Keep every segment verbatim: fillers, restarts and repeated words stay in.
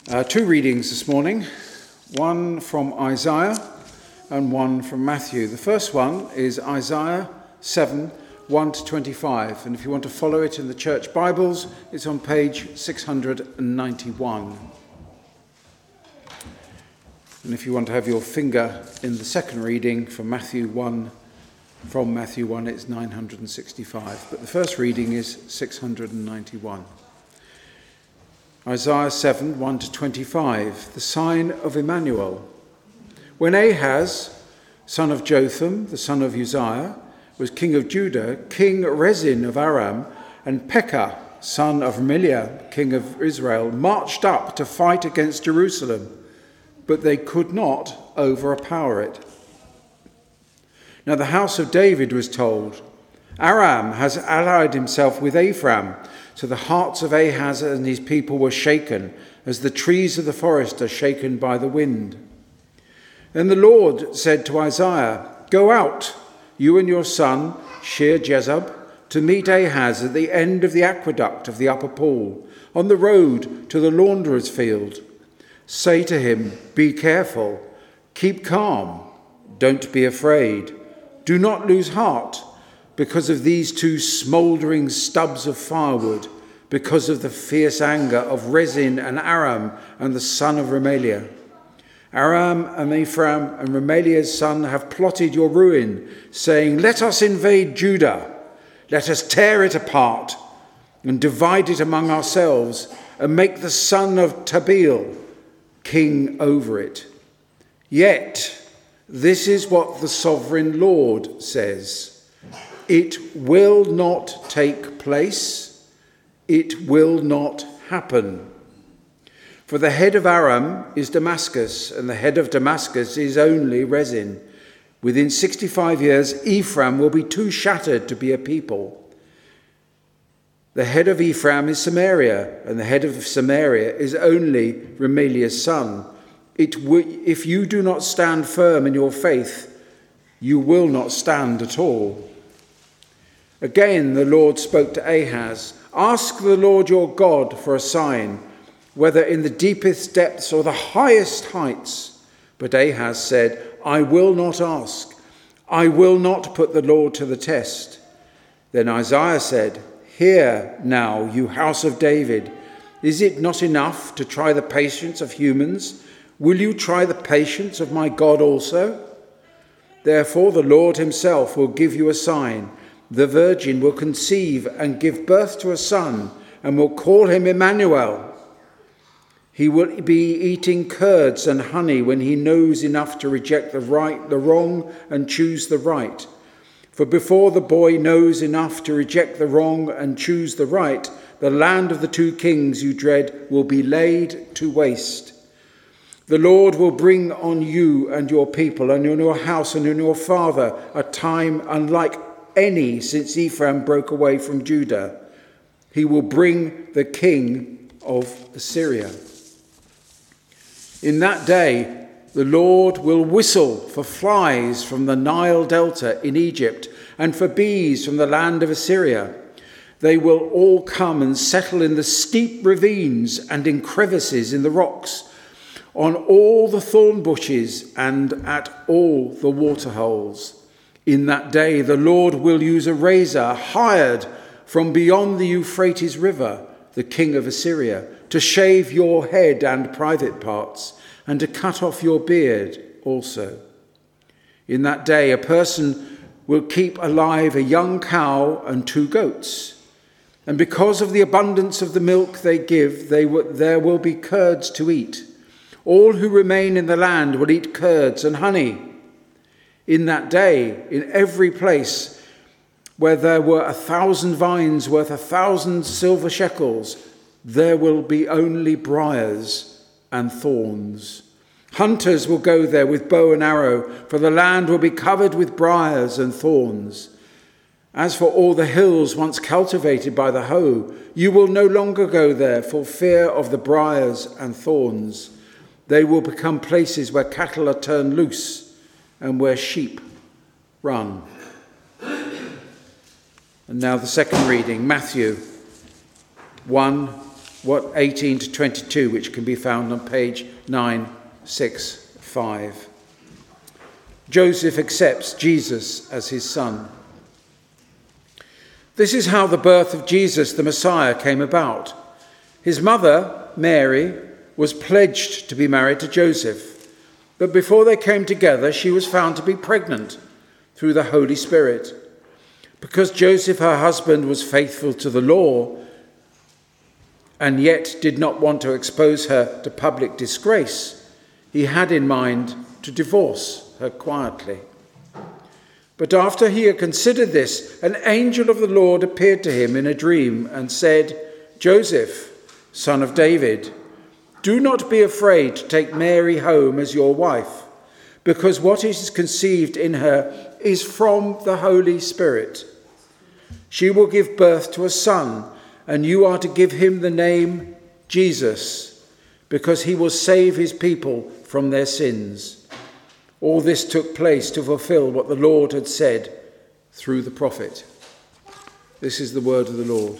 Uh, two readings this morning, one from Isaiah and one from Matthew. The first one is Isaiah seven, one to twenty-five, and if you want to follow it in the church Bibles, it's on page six hundred ninety-one. And if you want to have your finger in the second reading from Matthew one, from Matthew one, it's nine hundred sixty-five. But the first reading is six hundred ninety-one. Isaiah seven, one to twenty-five, the sign of Emmanuel. When Ahaz, son of Jotham, the son of Uzziah, was king of Judah, King Rezin of Aram, and Pekah, son of Remaliah, king of Israel, marched up to fight against Jerusalem, but they could not overpower it. Now the house of David was told, Aram has allied himself with Ephraim, so the hearts of Ahaz and his people were shaken, as the trees of the forest are shaken by the wind. Then the Lord said to Isaiah, Go out, you and your son, Shear-Jezub, to meet Ahaz at the end of the aqueduct of the upper pool, on the road to the launderer's field. Say to him, Be careful, keep calm, don't be afraid, do not lose heart, because of these two smouldering stubs of firewood, because of the fierce anger of Rezin and Aram and the son of Remaliah. Aram and Ephraim and Remaliah's son have plotted your ruin, saying, Let us invade Judah, let us tear it apart and divide it among ourselves, and make the son of Tabeel king over it. Yet this is what the sovereign Lord says, It will not take place, it will not happen. For the head of Aram is Damascus, and the head of Damascus is only Rezin. Within sixty-five years, Ephraim will be too shattered to be a people. The head of Ephraim is Samaria, and the head of Samaria is only Remaliah's son. It w- if you do not stand firm in your faith, you will not stand at all. Again, the Lord spoke to Ahaz, Ask the Lord your God for a sign, whether in the deepest depths or the highest heights. But Ahaz said, I will not ask. I will not put the Lord to the test. Then Isaiah said, Hear now, you house of David. Is it not enough to try the patience of humans? Will you try the patience of my God also? Therefore the Lord himself will give you a sign. The virgin will conceive and give birth to a son, and will call him Emmanuel. He will be eating curds and honey when he knows enough to reject the right, the wrong, and choose the right. For before the boy knows enough to reject the wrong and choose the right, the land of the two kings you dread will be laid to waste. The Lord will bring on you and your people and on your house and on your father a time unlike any since Ephraim broke away from Judah. He will bring the king of Assyria. In that day, the Lord will whistle for flies from the Nile Delta in Egypt and for bees from the land of Assyria. They will all come and settle in the steep ravines and in crevices in the rocks, on all the thorn bushes and at all the waterholes. In that day, the Lord will use a razor hired from beyond the Euphrates River, the king of Assyria, to shave your head and private parts, and to cut off your beard also. In that day, a person will keep alive a young cow and two goats. And because of the abundance of the milk they give, they w- there will be curds to eat. All who remain in the land will eat curds and honey. In that day, in every place where there were a thousand vines worth a thousand silver shekels, there will be only briars and thorns. Hunters will go there with bow and arrow, for the land will be covered with briars and thorns. As for all the hills once cultivated by the hoe, you will no longer go there for fear of the briars and thorns. They will become places where cattle are turned loose and where sheep run. And now the second reading, Matthew one, what eighteen to twenty-two, which can be found on page nine sixty-five. Joseph accepts Jesus as his son. This is how the birth of Jesus, the Messiah, came about. His mother, Mary, was pledged to be married to Joseph, but before they came together, she was found to be pregnant through the Holy Spirit. Because Joseph, her husband, was faithful to the law and yet did not want to expose her to public disgrace, he had in mind to divorce her quietly. But after he had considered this, an angel of the Lord appeared to him in a dream and said, "Joseph, son of David, do not be afraid to take Mary home as your wife, because what is conceived in her is from the Holy Spirit. She will give birth to a son, and you are to give him the name Jesus, because he will save his people from their sins." All this took place to fulfill what the Lord had said through the prophet. This is the word of the Lord.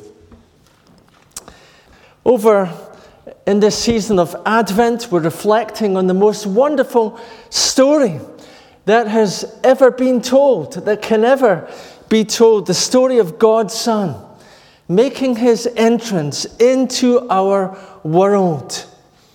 Over in this season of Advent, we're reflecting on the most wonderful story that has ever been told, that can ever be told, the story of God's Son making his entrance into our world.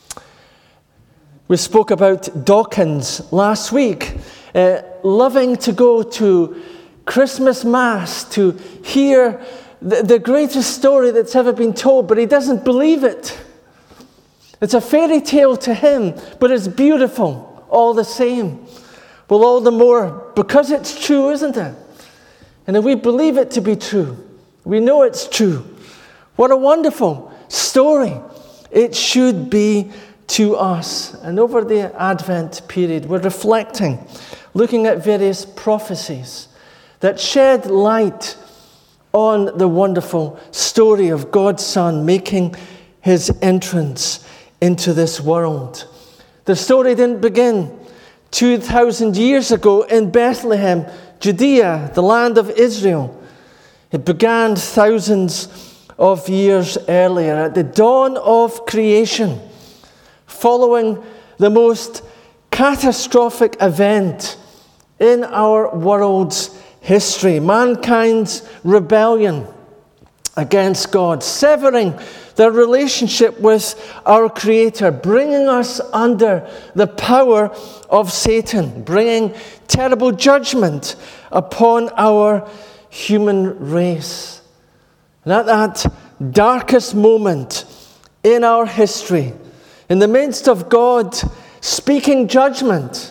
We spoke about Dawkins last week, uh, loving to go to Christmas Mass to hear the, the greatest story that's ever been told, but he doesn't believe it. It's a fairy tale to him, but it's beautiful all the same. Well, all the more because it's true, isn't it? And if we believe it to be true, we know it's true. What a wonderful story it should be to us. And over the Advent period, we're reflecting, looking at various prophecies that shed light on the wonderful story of God's Son making his entrance into this world. The story didn't begin two thousand years ago in Bethlehem, Judea, the land of Israel. It began thousands of years earlier, at the dawn of creation, following the most catastrophic event in our world's history, mankind's rebellion against God, severing their relationship with our Creator, bringing us under the power of Satan, bringing terrible judgment upon our human race. And at that darkest moment in our history, in the midst of God speaking judgment,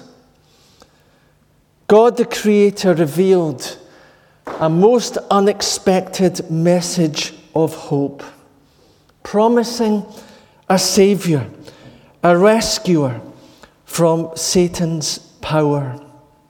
God the Creator revealed a most unexpected message of hope, promising a Savior, a rescuer from Satan's power.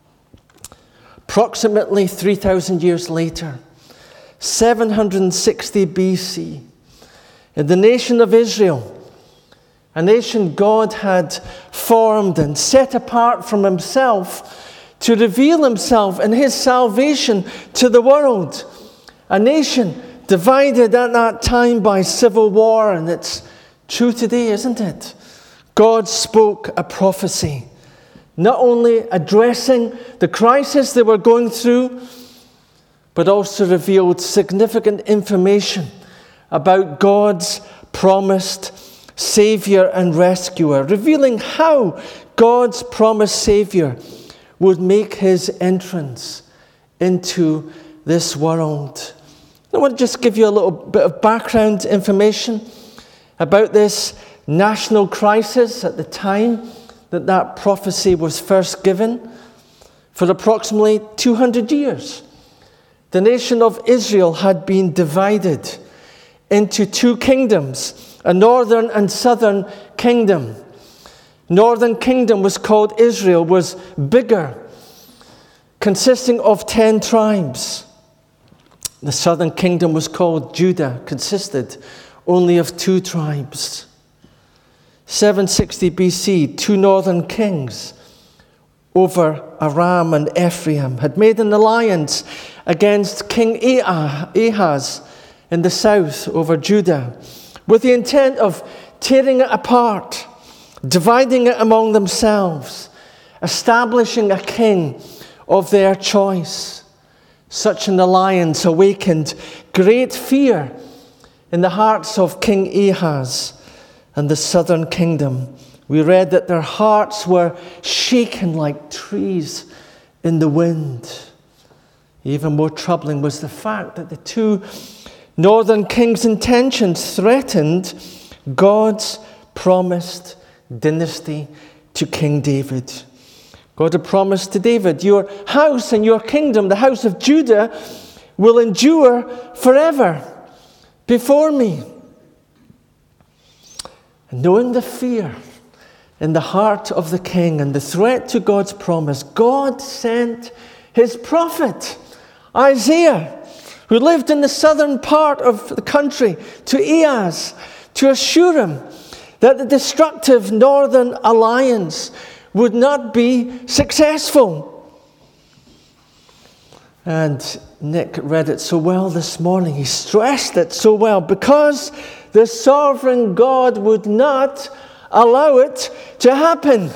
Approximately three thousand years later, seven hundred sixty B C, in the nation of Israel, a nation God had formed and set apart from himself to reveal himself and his salvation to the world. A nation divided at that time by civil war, and it's true today, isn't it? God spoke a prophecy, not only addressing the crisis they were going through, but also revealed significant information about God's promised Savior and rescuer, revealing how God's promised Savior would make his entrance into this world. I want to just give you a little bit of background information about this national crisis at the time that that prophecy was first given. For approximately two hundred years, the nation of Israel had been divided into two kingdoms, a northern and southern kingdom. Northern kingdom was called Israel, was bigger, consisting of ten tribes. The southern kingdom was called Judah, consisted only of two tribes. seven sixty B C, two northern kings over Aram and Ephraim had made an alliance against King Ahaz in the south over Judah, with the intent of tearing it apart, dividing it among themselves, establishing a king of their choice. Such an alliance awakened great fear in the hearts of King Ahaz and the southern kingdom. We read that their hearts were shaken like trees in the wind. Even more troubling was the fact that the two northern kings' intentions threatened God's promised dynasty to King David. God had promised to David, your house and your kingdom, the house of Judah, will endure forever before me. And knowing the fear in the heart of the king and the threat to God's promise, God sent his prophet, Isaiah, who lived in the southern part of the country, to Ahaz, to assure him that the destructive northern alliance would not be successful. And Nick read it so well this morning. He stressed it so well. Because the sovereign God would not allow it to happen.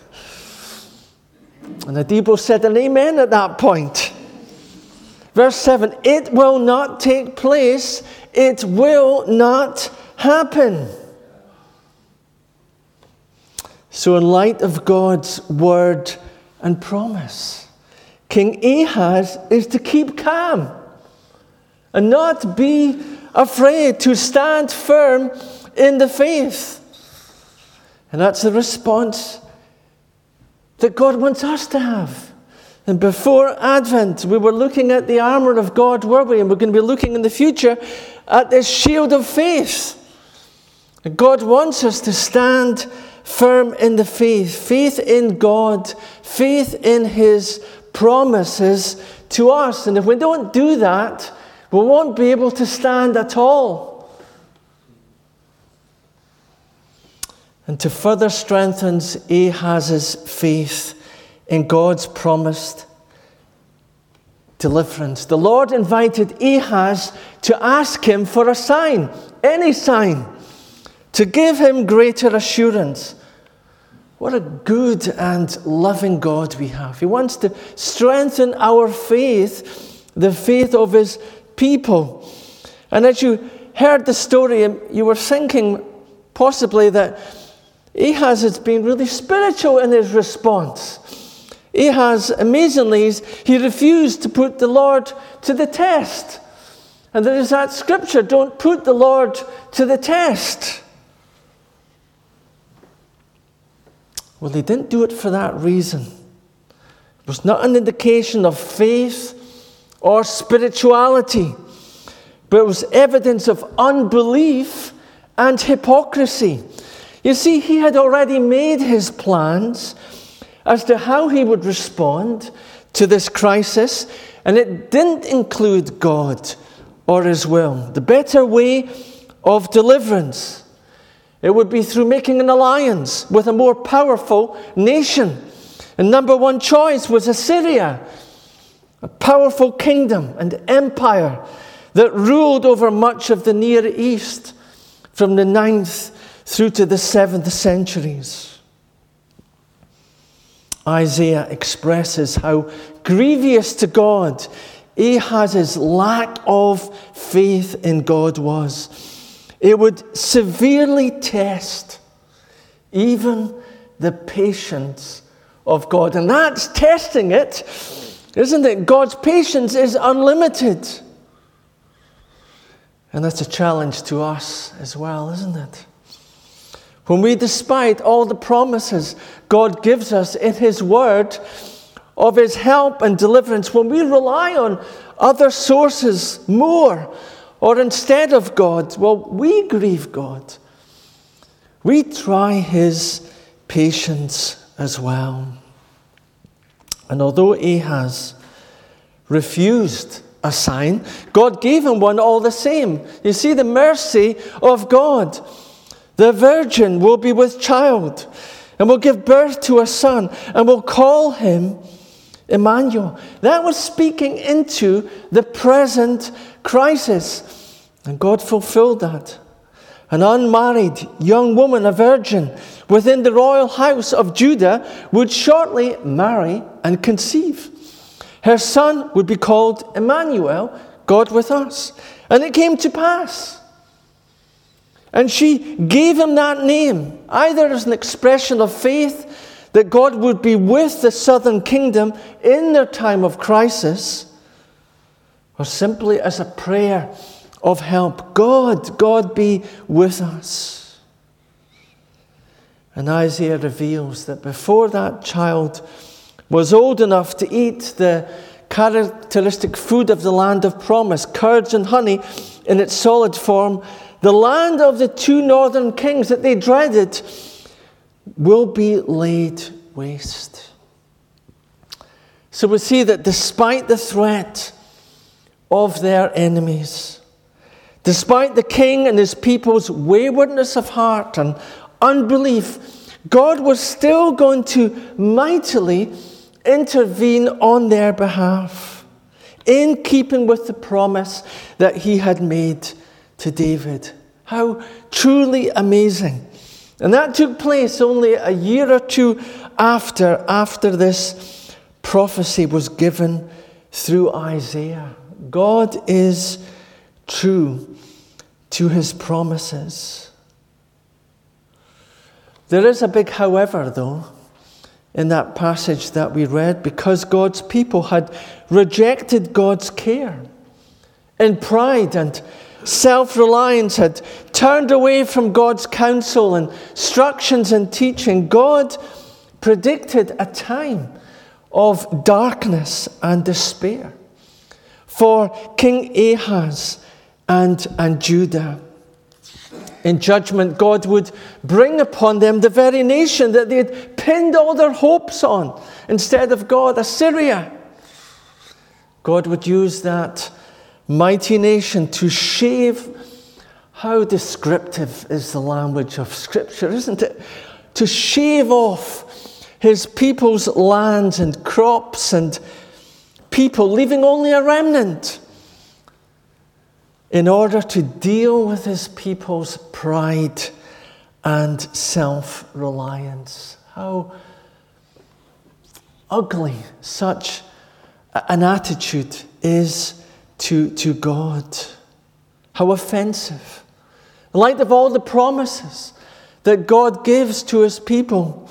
And Adebo said an amen at that point. Verse seven, it will not take place. It will not happen. So in light of God's word and promise, King Ahaz is to keep calm and not be afraid, to stand firm in the faith. And that's the response that God wants us to have. And before Advent, we were looking at the armor of God, were we? And we're going to be looking in the future at this shield of faith. And God wants us to stand firm in the faith, faith in God, faith in his promises to us. And if we don't do that, we won't be able to stand at all. And to further strengthen Ahaz's faith in God's promised deliverance, the Lord invited Ahaz to ask him for a sign, any sign, to give him greater assurance. What a good and loving God we have. He wants to strengthen our faith, the faith of his people. And as you heard the story, you were thinking possibly that Ahaz has been really spiritual in his response. Ahaz, amazingly, he refused to put the Lord to the test. And there is that scripture, don't put the Lord to the test. Well, he didn't do it for that reason. It was not an indication of faith or spirituality, but it was evidence of unbelief and hypocrisy. You see, he had already made his plans as to how he would respond to this crisis, and it didn't include God or his will. The better way of deliverance, it would be through making an alliance with a more powerful nation. And number one choice was Assyria, a powerful kingdom and empire that ruled over much of the Near East from the ninth through to the seventh centuries. Isaiah expresses how grievous to God Ahaz's lack of faith in God was. It would severely test even the patience of God. And that's testing it, isn't it? God's patience is unlimited. And that's a challenge to us as well, isn't it? When we, despite all the promises God gives us in his word of his help and deliverance, when we rely on other sources more, or instead of God, well, we grieve God. We try his patience as well. And although Ahaz refused a sign, God gave him one all the same. You see the mercy of God. The virgin will be with child and will give birth to a son and will call him Emmanuel. That was speaking into the present crisis. And God fulfilled that. an unmarried young woman, a virgin, within the royal house of Judah, would shortly marry and conceive. Her son would be called Emmanuel, God with us. And it came to pass. And she gave him that name, either as an expression of faith that God would be with the southern kingdom in their time of crisis, or simply as a prayer of help. God, God be with us. And Isaiah reveals that before that child was old enough to eat the characteristic food of the land of promise, curds and honey in its solid form, the land of the two northern kings that they dreaded will be laid waste. So we see that despite the threat of their enemies, despite the king and his people's waywardness of heart and unbelief, God was still going to mightily intervene on their behalf, in keeping with the promise that he had made to David. How truly amazing. And that took place only a year or two after, after this prophecy was given through Isaiah. God is true to his promises. There is a big however, though, in that passage that we read, because God's people had rejected God's care. In pride and self-reliance had turned away from God's counsel, instructions and teaching. God predicted a time of darkness and despair for King Ahaz and, and Judah. In judgment, God would bring upon them the very nation that they had pinned all their hopes on instead of God, Assyria. God would use that mighty nation to shave. How descriptive is the language of Scripture, isn't it? To shave off his people's lands and crops and people, leaving only a remnant, in order to deal with his people's pride and self-reliance. How ugly such an attitude is to, to God. How offensive. In light of all the promises that God gives to his people,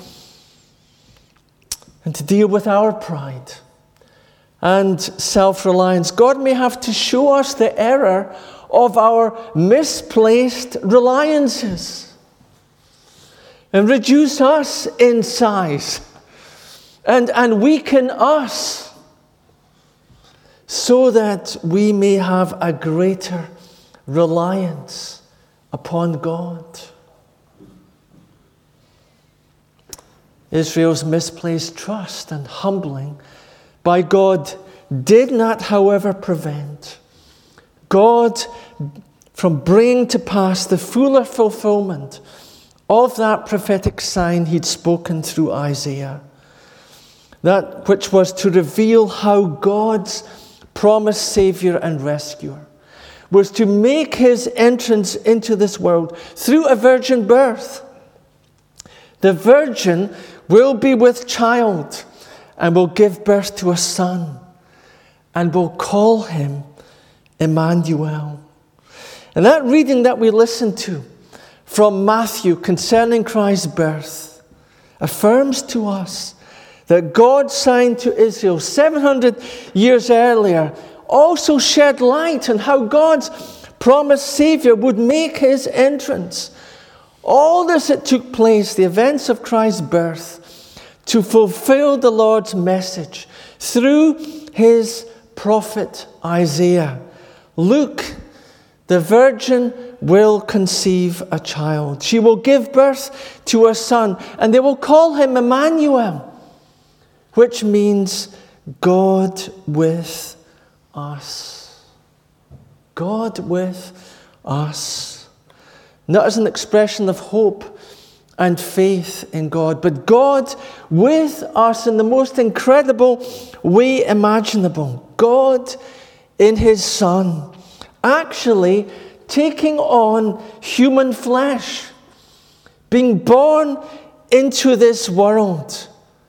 and to deal with our pride and self-reliance, God may have to show us the error of our misplaced reliances and reduce us in size and, and weaken us so that we may have a greater reliance upon God. Israel's misplaced trust and humbling by God did not, however, prevent God from bringing to pass the fuller fulfillment of that prophetic sign he'd spoken through Isaiah. That which was to reveal how God's promised Savior and Rescuer was to make his entrance into this world through a virgin birth. The virgin will be with child and will give birth to a son and will call him Emmanuel. And that reading that we listened to from Matthew concerning Christ's birth affirms to us that God's sign to Israel seven hundred years earlier also shed light on how God's promised Savior would make his entrance. All this that took place, the events of Christ's birth, to fulfill the Lord's message through his prophet Isaiah. Look, the virgin will conceive a child. She will give birth to a son, and they will call him Emmanuel, which means God with us. God with us. Not as an expression of hope and faith in God, but God with us in the most incredible way imaginable. God in his Son, actually taking on human flesh, being born into this world.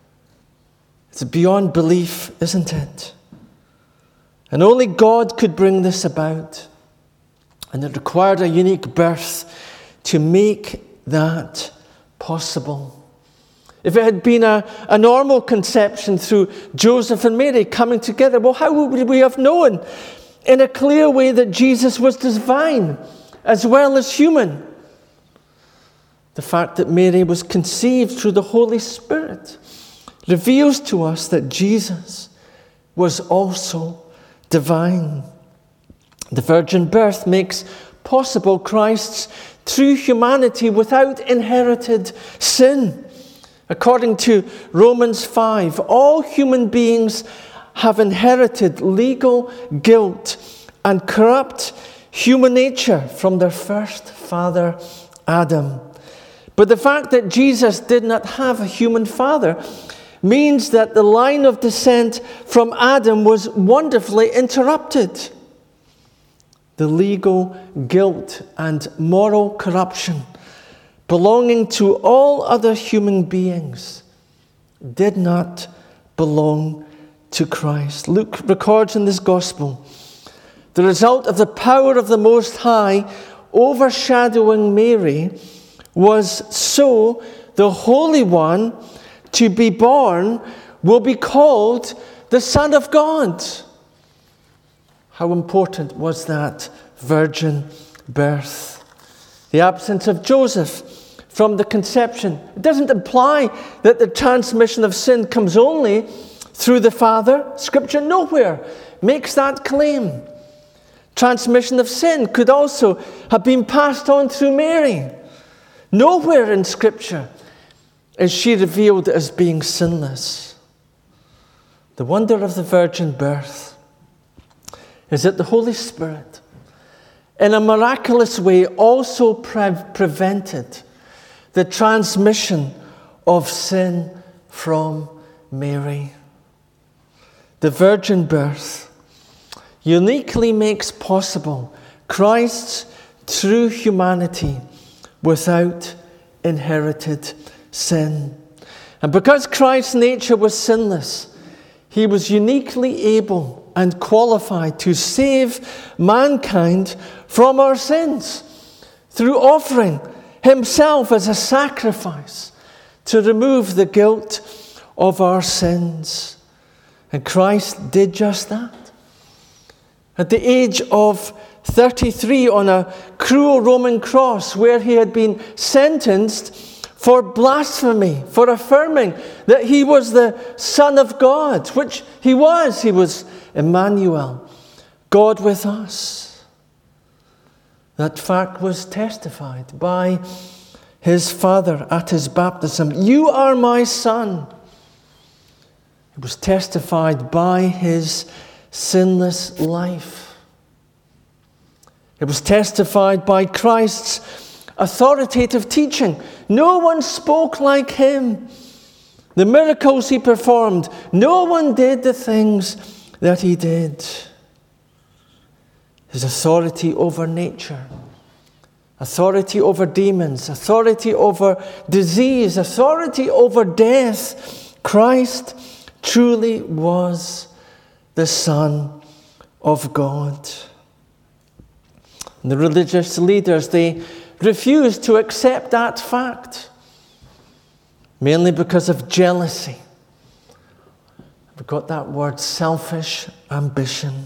It's beyond belief, isn't it? And only God could bring this about. And it required a unique birth to make that possible. If it had been a, a normal conception through Joseph and Mary coming together, well, how would we have known in a clear way that Jesus was divine as well as human? The fact that Mary was conceived through the Holy Spirit reveals to us that Jesus was also divine. The virgin birth makes possible Christ's true humanity without inherited sin. According to Romans five, all human beings have inherited legal guilt and corrupt human nature from their first father, Adam. But the fact that Jesus did not have a human father means that the line of descent from Adam was wonderfully interrupted. The legal guilt and moral corruption belonging to all other human beings did not belong to Christ. Luke records in this gospel, the result of the power of the Most High overshadowing Mary was so the Holy One to be born will be called the Son of God. How important was that virgin birth? The absence of Joseph from the conception. It doesn't imply that the transmission of sin comes only through the Father. Scripture nowhere makes that claim. Transmission of sin could also have been passed on through Mary. Nowhere in Scripture is she revealed as being sinless. The wonder of the virgin birth is that the Holy Spirit, in a miraculous way, also pre- prevented the transmission of sin from Mary. The virgin birth uniquely makes possible Christ's true humanity without inherited sin. And because Christ's nature was sinless, he was uniquely able and qualified to save mankind from our sins through offering himself as a sacrifice to remove the guilt of our sins. And Christ did just that. At the age of thirty-three, on a cruel Roman cross where he had been sentenced for blasphemy, for affirming that he was the Son of God, which he was. He was Emmanuel, God with us. That fact was testified by his Father at his baptism. You are my Son. It was testified by his sinless life. It was testified by Christ's authoritative teaching. No one spoke like him. The miracles he performed, no one did the things that he did. His authority over nature, authority over demons, authority over disease, authority over death. Christ truly was the Son of God. And the religious leaders, they refused to accept that fact, mainly because of jealousy. We've got that word, selfish ambition.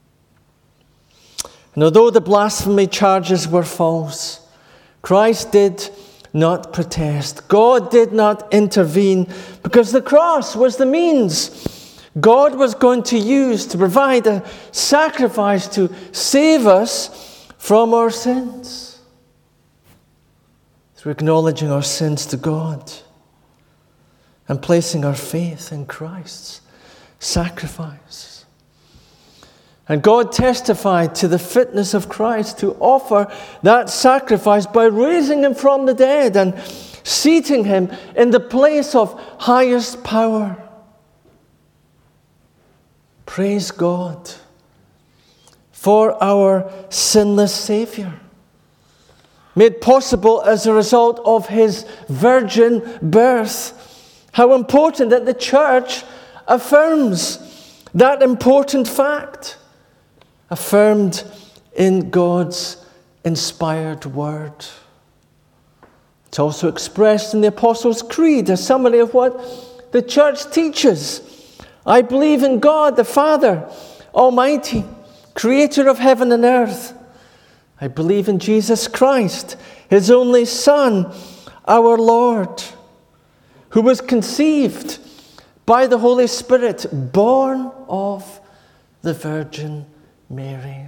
And although the blasphemy charges were false, Christ did not protest. God did not intervene because the cross was the means God was going to use to provide a sacrifice to save us from our sins. Through acknowledging our sins to God and placing our faith in Christ's sacrifice. And God testified to the fitness of Christ to offer that sacrifice by raising him from the dead and seating him in the place of highest power. Praise God for our sinless Savior, made possible as a result of his virgin birth. How important that the church affirms that important fact, affirmed in God's inspired word. It's also expressed in the Apostles' Creed, a summary of what the church teaches. I believe in God, the Father Almighty, creator of heaven and earth. I believe in Jesus Christ, his only Son, our Lord, who was conceived by the Holy Spirit, born of the Virgin Mary.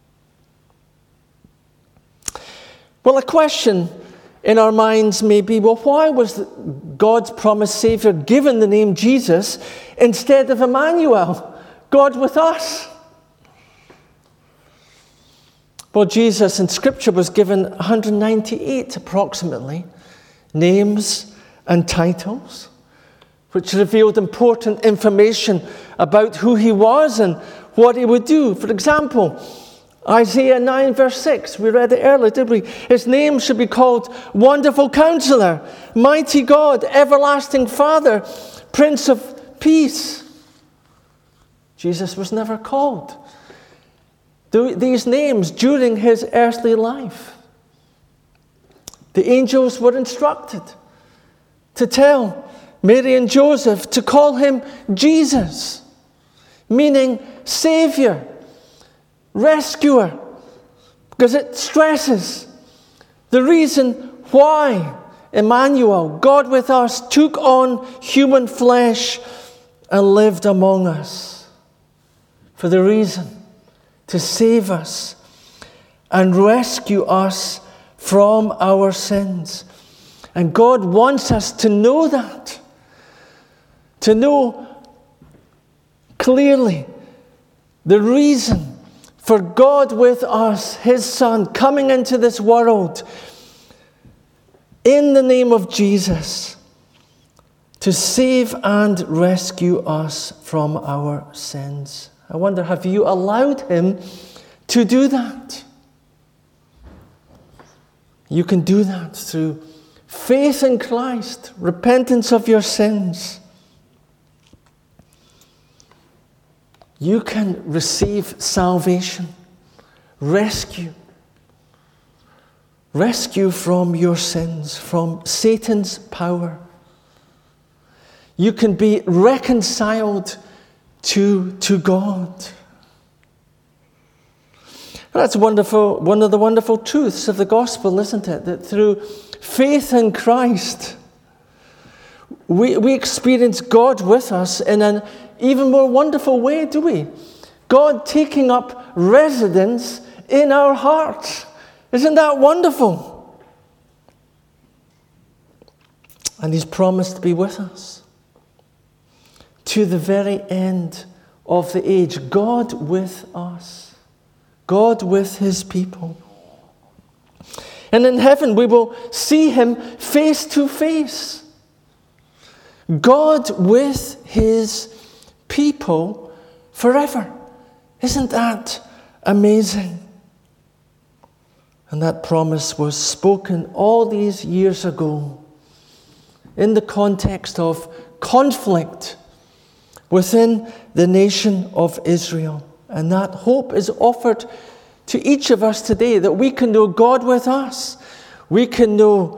Well, a question in our minds may be, well, why was God's promised Savior given the name Jesus instead of Emmanuel, God with us? Well, Jesus in Scripture was given one hundred ninety-eight approximately names and titles, which revealed important information about who he was and what he would do. For example, Isaiah nine verse six, we read it earlier, did we? His name should be called Wonderful Counselor, Mighty God, Everlasting Father, Prince of Peace. Jesus was never called these names during his earthly life. The angels were instructed to tell Mary and Joseph to call him Jesus, meaning Savior, Rescuer, because it stresses the reason why Emmanuel, God with us, took on human flesh and lived among us. For the reason to save us and rescue us from our sins. And God wants us to know that, to know clearly the reason for God with us, his Son, coming into this world in the name of Jesus to save and rescue us from our sins. I wonder, have you allowed him to do that? You can do that through faith in Christ, repentance of your sins. You can receive salvation, rescue. Rescue from your sins, from Satan's power. You can be reconciled to, to God. That's wonderful, one of the wonderful truths of the gospel, isn't it? That through faith in Christ, we, we experience God with us in an even more wonderful way, do we? God taking up residence in our hearts. Isn't that wonderful? And he's promised to be with us to the very end of the age. God with us. God with his people. And in heaven we will see him face to face. God with his people forever. Isn't that amazing? And that promise was spoken all these years ago in the context of conflict within the nation of Israel. And that hope is offered to each of us today, that we can know God with us. We can know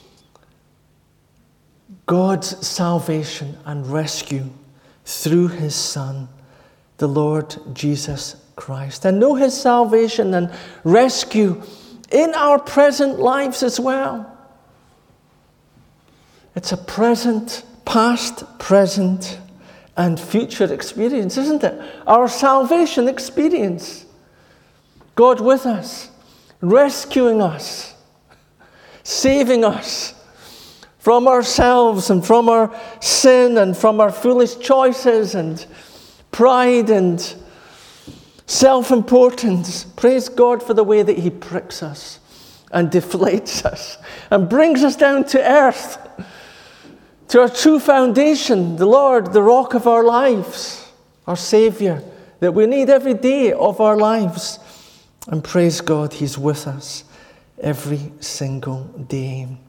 God's salvation and rescue through his Son, the Lord Jesus Christ. And know his salvation and rescue in our present lives as well. It's a present, past, present, and future experience, isn't it? Our salvation experience. God with us, rescuing us, saving us from ourselves and from our sin and from our foolish choices and pride and self-importance. Praise God for the way that he pricks us and deflates us and brings us down to earth, to our true foundation, the Lord, the rock of our lives, our Savior, that we need every day of our lives. And praise God, he's with us every single day.